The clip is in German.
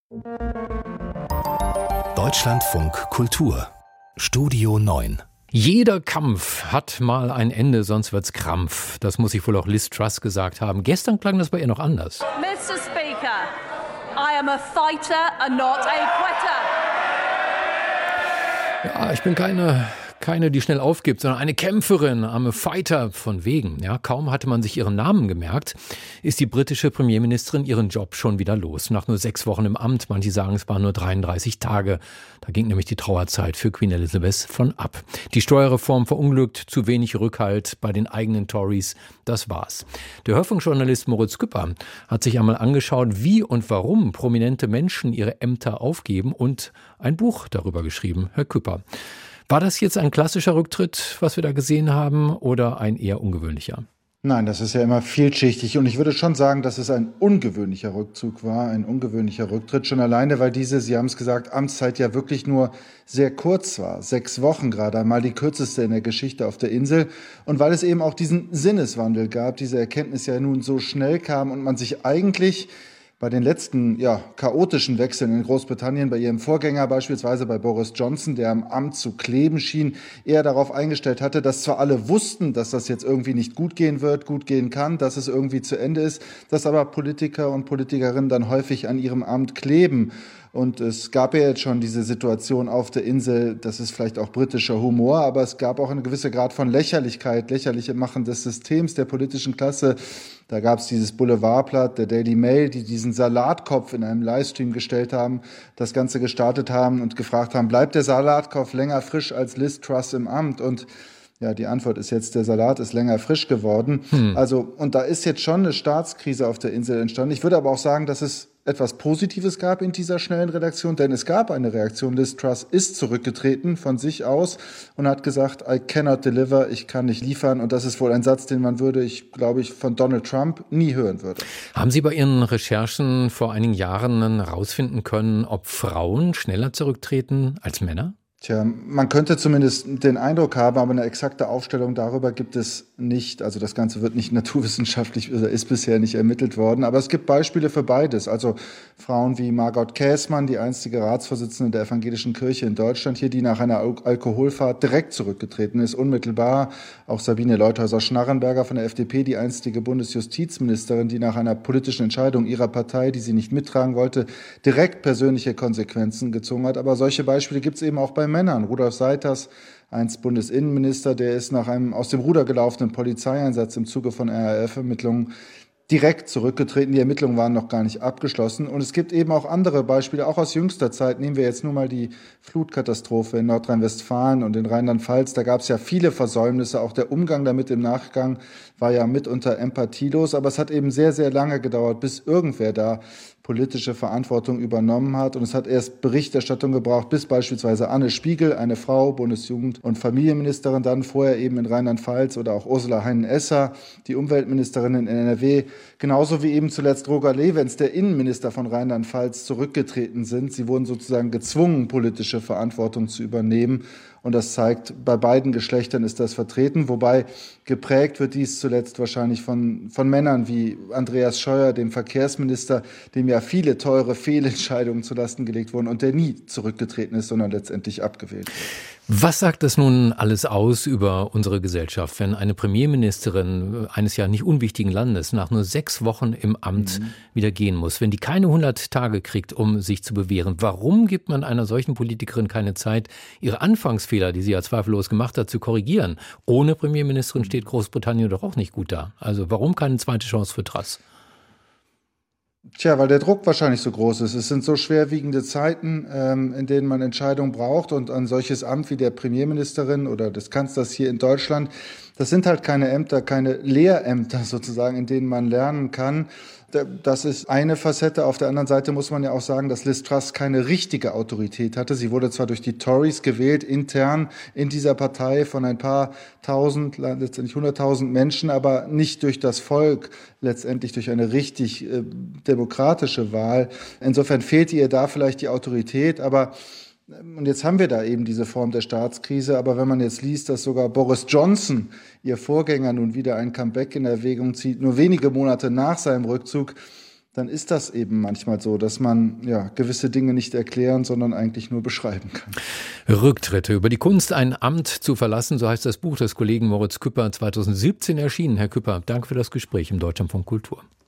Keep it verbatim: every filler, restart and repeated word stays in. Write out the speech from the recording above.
Deutschlandfunk Kultur Studio neun. Jeder Kampf hat mal ein Ende, sonst wird's Krampf. Das muss sich wohl auch Liz Truss gesagt haben. Gestern klang das bei ihr noch anders. Mister Speaker, I am a fighter and not a quitter. Ja, ich bin keine... Keine, die schnell aufgibt, sondern eine Kämpferin, arme Fighter von wegen. Ja, kaum hatte man sich ihren Namen gemerkt, ist die britische Premierministerin ihren Job schon wieder los. Nach nur sechs Wochen im Amt, manche sagen, es waren nur dreiunddreißig Tage. Da ging nämlich die Trauerzeit für Queen Elizabeth von ab. Die Steuerreform verunglückt, zu wenig Rückhalt bei den eigenen Tories, das war's. Der Hörfunkjournalist Moritz Küpper hat sich einmal angeschaut, wie und warum prominente Menschen ihre Ämter aufgeben und ein Buch darüber geschrieben. Herr Küpper, war das jetzt ein klassischer Rücktritt, was wir da gesehen haben, oder ein eher ungewöhnlicher? Nein, das ist ja immer vielschichtig und ich würde schon sagen, dass es ein ungewöhnlicher Rückzug war, ein ungewöhnlicher Rücktritt, schon alleine, weil diese, Sie haben es gesagt, Amtszeit ja wirklich nur sehr kurz war, sechs Wochen gerade einmal, die kürzeste in der Geschichte auf der Insel, und weil es eben auch diesen Sinneswandel gab, diese Erkenntnis ja nun so schnell kam und man sich eigentlich bei den letzten ja, chaotischen Wechseln in Großbritannien, bei ihrem Vorgänger beispielsweise bei Boris Johnson, der am Amt zu kleben schien, eher darauf eingestellt hatte, dass zwar alle wussten, dass das jetzt irgendwie nicht gut gehen wird, gut gehen kann, dass es irgendwie zu Ende ist, dass aber Politiker und Politikerinnen dann häufig an ihrem Amt kleben. Und es gab ja jetzt schon diese Situation auf der Insel, das ist vielleicht auch britischer Humor, aber es gab auch eine gewisse Grad von Lächerlichkeit, lächerliche Machen des Systems, der politischen Klasse. Da gab es dieses Boulevardblatt, der Daily Mail, die diesen Salatkopf in einem Livestream gestellt haben, das Ganze gestartet haben und gefragt haben, bleibt der Salatkopf länger frisch als Liz Truss im Amt? Und ja, die Antwort ist jetzt, der Salat ist länger frisch geworden. Hm. Also, und da ist jetzt schon eine Staatskrise auf der Insel entstanden. Ich würde aber auch sagen, dass es etwas Positives gab in dieser schnellen Redaktion, denn es gab eine Reaktion. Liz Truss ist zurückgetreten von sich aus und hat gesagt, I cannot deliver, ich kann nicht liefern. Und das ist wohl ein Satz, den man würde, ich glaube ich, von Donald Trump nie hören würde. Haben Sie bei Ihren Recherchen vor einigen Jahren herausfinden können, ob Frauen schneller zurücktreten als Männer? Tja, man könnte zumindest den Eindruck haben, aber eine exakte Aufstellung darüber gibt es nicht. Also das Ganze wird nicht naturwissenschaftlich, oder ist bisher nicht ermittelt worden. Aber es gibt Beispiele für beides. Also Frauen wie Margot Käßmann, die einstige Ratsvorsitzende der Evangelischen Kirche in Deutschland hier, die nach einer Alkoholfahrt direkt zurückgetreten ist, unmittelbar. Auch Sabine Leuthäuser-Schnarrenberger von der F D P, die einstige Bundesjustizministerin, die nach einer politischen Entscheidung ihrer Partei, die sie nicht mittragen wollte, direkt persönliche Konsequenzen gezogen hat. Aber solche Beispiele gibt es eben auch bei Männern. Rudolf Seiters, einst Bundesinnenminister, der ist nach einem aus dem Ruder gelaufenen Polizeieinsatz im Zuge von R A F-Ermittlungen direkt zurückgetreten. Die Ermittlungen waren noch gar nicht abgeschlossen. Und es gibt eben auch andere Beispiele, auch aus jüngster Zeit. Nehmen wir jetzt nur mal die Flutkatastrophe in Nordrhein-Westfalen und in Rheinland-Pfalz. Da gab es ja viele Versäumnisse. Auch der Umgang damit im Nachgang war ja mitunter empathielos. Aber es hat eben sehr, sehr lange gedauert, bis irgendwer da politische Verantwortung übernommen hat. Und es hat erst Berichterstattung gebraucht, bis beispielsweise Anne Spiegel, eine Frau, Bundesjugend- und Familienministerin, dann vorher eben in Rheinland-Pfalz, oder auch Ursula Heinen-Esser, die Umweltministerin in N R W, genauso wie eben zuletzt Roger Lewens, der Innenminister von Rheinland-Pfalz, zurückgetreten sind. Sie wurden sozusagen gezwungen, politische Verantwortung zu übernehmen. Und das zeigt, bei beiden Geschlechtern ist das vertreten, wobei geprägt wird dies zuletzt wahrscheinlich von, von Männern wie Andreas Scheuer, dem Verkehrsminister, dem ja viele teure Fehlentscheidungen zulasten gelegt wurden und der nie zurückgetreten ist, sondern letztendlich abgewählt wird. Was sagt das nun alles aus über unsere Gesellschaft, wenn eine Premierministerin eines ja nicht unwichtigen Landes nach nur sechs Wochen im Amt mhm. wieder gehen muss, wenn die keine hundert Tage kriegt, um sich zu bewähren? Warum gibt man einer solchen Politikerin keine Zeit, ihre Anfangsfehler, die sie ja zweifellos gemacht hat, zu korrigieren? Ohne Premierministerin steht Großbritannien doch auch nicht gut da. Also warum keine zweite Chance für Truss? Tja, weil der Druck wahrscheinlich so groß ist. Es sind so schwerwiegende Zeiten, ähm, in denen man Entscheidungen braucht, und ein solches Amt wie der Premierministerin oder des Kanzlers hier in Deutschland, das sind halt keine Ämter, keine Lehrämter sozusagen, in denen man lernen kann. Das ist eine Facette. Auf der anderen Seite muss man ja auch sagen, dass Liz Truss keine richtige Autorität hatte. Sie wurde zwar durch die Tories gewählt, intern in dieser Partei von ein paar tausend, letztendlich hunderttausend Menschen, aber nicht durch das Volk, letztendlich durch eine richtig äh, demokratische Wahl. Insofern fehlte ihr da vielleicht die Autorität, aber und jetzt haben wir da eben diese Form der Staatskrise, aber wenn man jetzt liest, dass sogar Boris Johnson, ihr Vorgänger, nun wieder ein Comeback in Erwägung zieht, nur wenige Monate nach seinem Rückzug, dann ist das eben manchmal so, dass man ja gewisse Dinge nicht erklären, sondern eigentlich nur beschreiben kann. Rücktritte über die Kunst, ein Amt zu verlassen, so heißt das Buch des Kollegen Moritz Küpper, zweitausendsiebzehn erschienen. Herr Küpper, danke für das Gespräch im Deutschlandfunk Kultur.